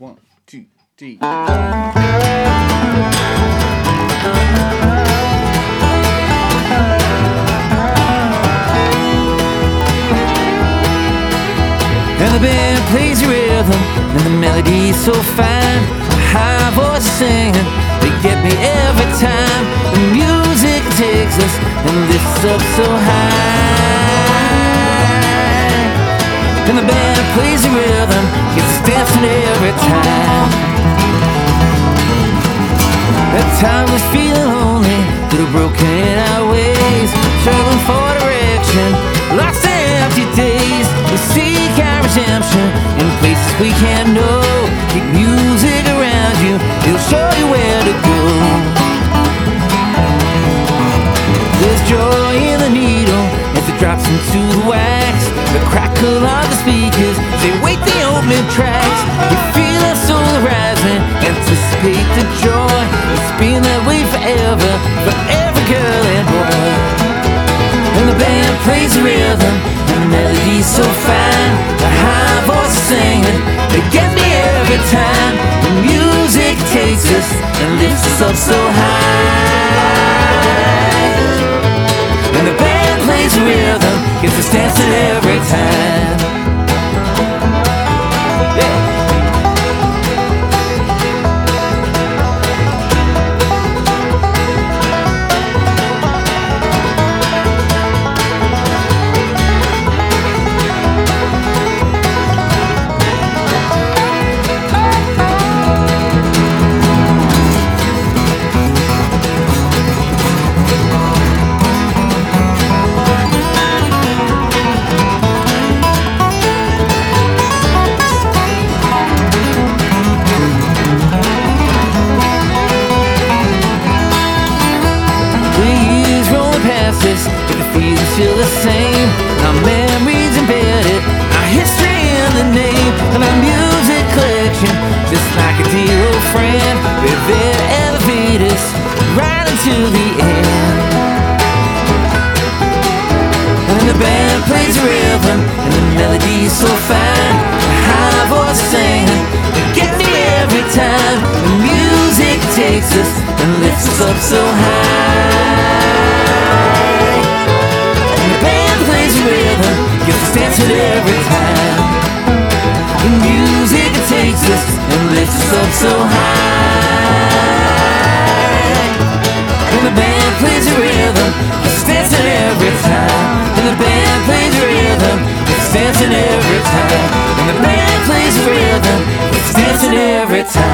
1, 2, 3. And the band plays your rhythm, and the melody's so fine. A high voice singing, they get me every time. The music takes us and lifts up so high. And the band plays your rhythm, gets us dancing every time. At times we feel lonely, little broken in our ways, struggling for direction, lost in empty days. We seek our redemption in places we can't know. Keep music around you, it'll show you where to go. There's joy in the needle as it drops into the wax. The crackle of the speakers, they wait the opening tracks. We feel our soul rising, anticipate the joy. It's been that way forever, for every girl and boy. And the band plays the rhythm, and the melody's so fine. The high voice singing, they get me every time. The music takes us and lifts us up so high. And the band plays the rhythm, gets us dancing every time. Yeah. But the feeling's still the same. Our memories embedded, our history in the name, and our music collection, just like a dear old friend. We're there to elevate us right until the end. And the band plays the rhythm, and the melody's so fine. The high voice singing, they get me every time. The music takes us and lifts us up so high. Gets us dancing every time. The music takes us and lifts us up so high. And the band plays the rhythm, gets us dancing every time. And the band plays the rhythm, gets us dancing every time. And the band plays the rhythm, gets us dancing every time.